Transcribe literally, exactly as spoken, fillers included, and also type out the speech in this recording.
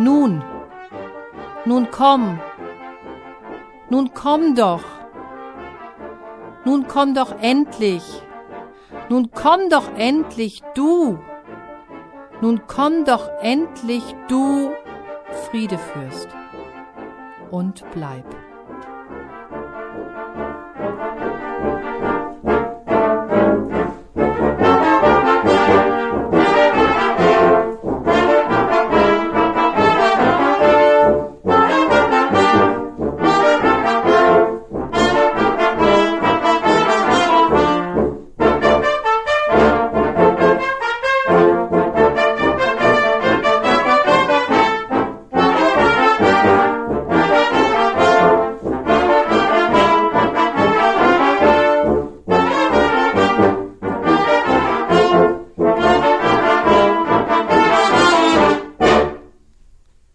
nun, nun komm, nun komm doch, nun komm doch endlich, nun komm doch endlich du, nun komm doch endlich du, Friedefürst, und bleib.